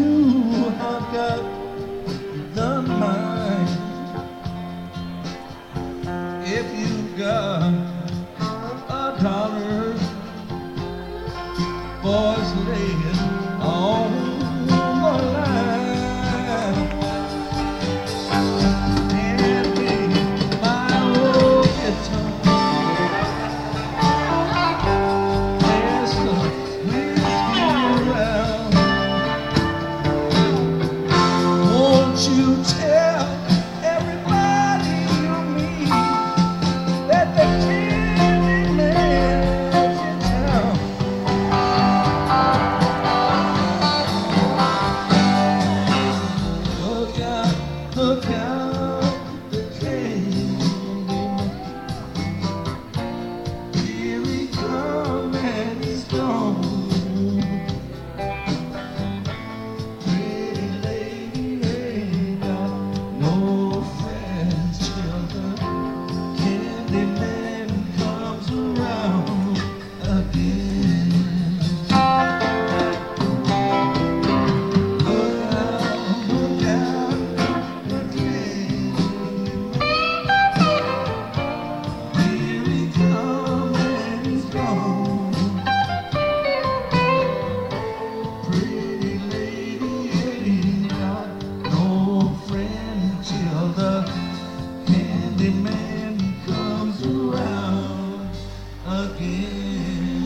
you have got the mind, if you got $1, boys, lay it on the line. And be my old guitar, pass the whiskey around. Won't you tell everybody you meet that the Candy Man's in town? Look out, the Candy Man. Here he comes and he's gone. Pretty lady ain't got no friends till the Candy Man comes around again. Look out, the Candy Man. Here he comes and he's gone. Pretty lady ain't got no friend till the Candy Man comes around again.